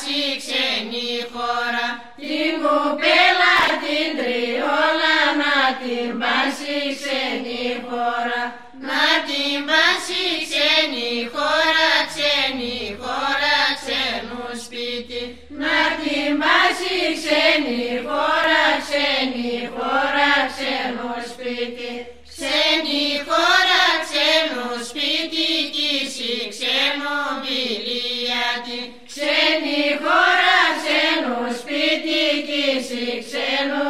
πάση ξένη χώρα. Την κουπέλα την τριόλα να την πάσει ξένη χώρα. Να την πάσει ξένη χώρα, ξένη χώρα, ξένου σπίτι. Να την πάσει ξένη χώρα, ξένη χώρα, ξένο σπίτι. Ξένη χώρα, ξένου σπίτι, κύση ξένο βιλιάτη. Ξένη χώρα, ξένο σπίτι, κύση ξένο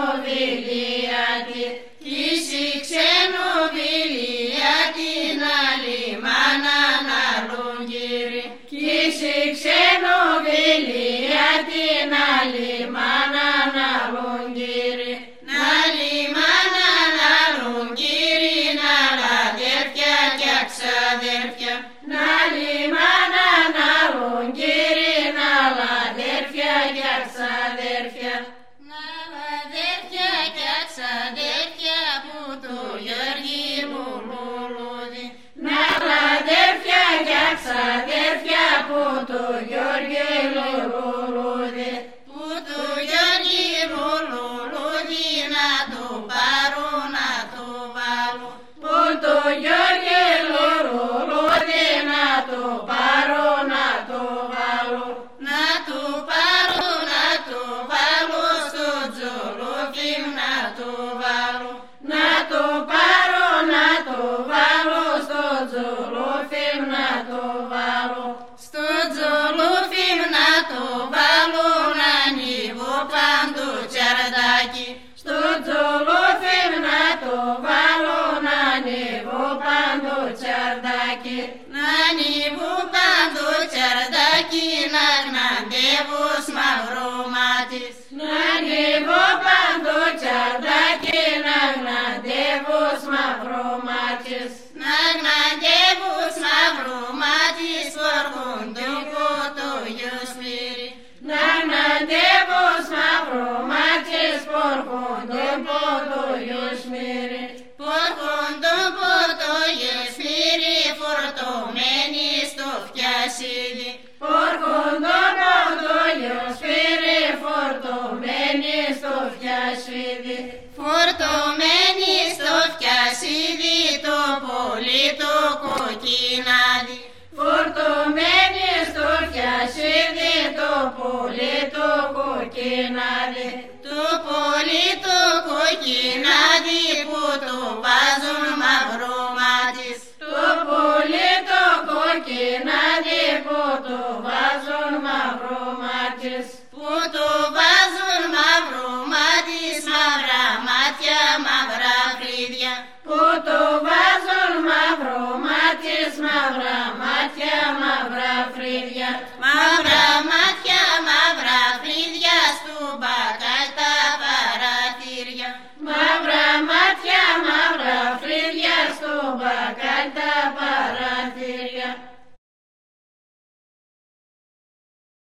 βιλιάτη. Κύση ξένο βιλιάτη, να λιμάνα να λογγύρι. Κύση ξένο βιλιάτη, να λιμάνα να λογγύρι. Να λιμάνα να λογγύρι, να αδέρφια κι αξαδέρφια. Να λιμάνα να λογγύρι, να αδέρφια κι αξαδέρφια. Να αδέρφια κι αξαδέρφια που του Γιώργη μου λουλούδι. Να αδέρφια κι αξαδέρφια που του Γιώργη λουλούδι. Που του Γιώργη μου λουλούδι, να του πάρω να του βάλω. Που του Γιώργη λουλούδι, να του πάρω να του βάλω. Να του πάρω να του βάλω, στο τζολόφι να του βάλω. Να του πάρω να του βάλω, στο τζολόφι να του βάλω. Στο τζολόφι να του βάλω, να ανοίγω παντού τσαρδάκι. Στο τζολόφι να του βάλω, να ανοίγω παντού τσαρδάκι. Να ανοίγω παντού τσαρδάκι, να γναντεύω σμαυρομάτις. Να ανοίγω παντού τσαρδάκι, να γναντεύω σμαυρομάτις. Να γναντεύω σμαυρομάτις, φορχοντό το γιοσμύρι. Να γναντεύω σμαυρομάτις, φορχοντό το γιοσμύρι. Φορχοντό το γιοσμύρι, φορτωμένη στο φτιασίδι. Φορχοντό το γιοσμύρι, φορτωμένη στο φτιασίδι. Φορτωμένη στο φτιασίδι, το πολύ το κοκκινάδι. Φορτωμένη στο φτιασίδι, το πολύ το κοκκινάδι. Το πολύ το κοκκινάδι, που το βάζουν μαύρο